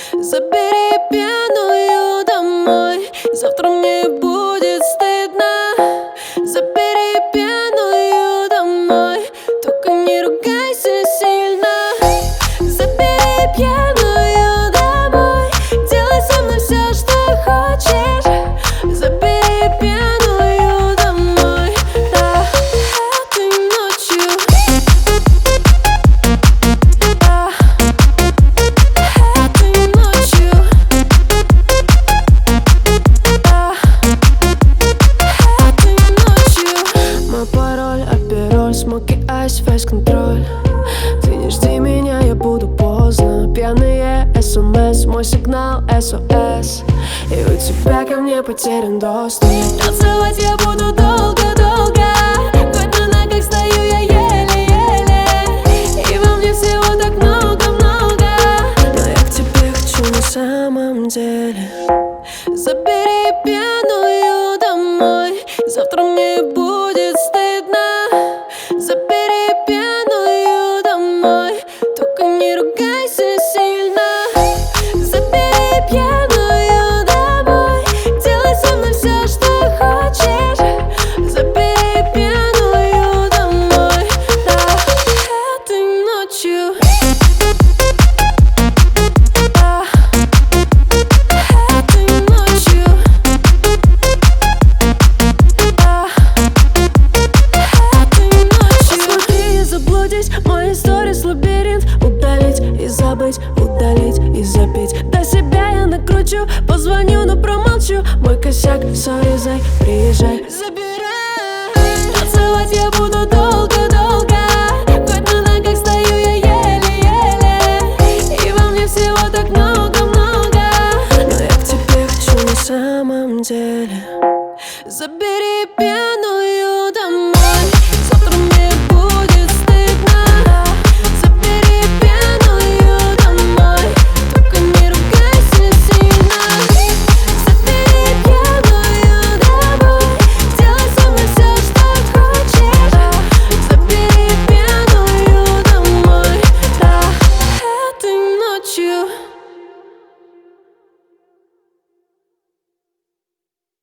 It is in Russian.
Забери пьяную домой, завтра мне будет стыдно. Забери пьяную домой, только не ругайся сильно. Забери пьяную домой, делай со мной все, что хочешь. Забери пьяную домой, да, этой ночью. Да, этой ночью. Да, этой ночью. Мой пароль, апероль, смоки, айс, весь контроль. Ты не жди меня, я буду поздно. Пьяные СМС, мой сигнал SOS. И у тебя ко мне потерян доступ. Танцевать я буду долго-долго, хоть на ногах стою я еле-еле. И во мне всего так много-много, но я к тебе хочу на самом деле. Забери пьяную домой, завтра мне будет стыдно. Забери пьяную домой, только не ругайся сильно. Забери пьяную домой, делай со мной все, что хочешь. Забери пьяную домой, да, этой ночью. Да, этой ночью. Да, этой ночью. Посмотри и заблудись, мои сторис лабиринт. Удалить и забыть, удалить и забить. До себя я накручу, позвоню, но промолчу. Мой косяк, сори, зай, приезжай. Забирай. Танцевать я буду долго-долго, хоть на ногах стою я еле-еле. И во мне всего так много-много, но я к тебе хочу на самом деле. Забери пьяную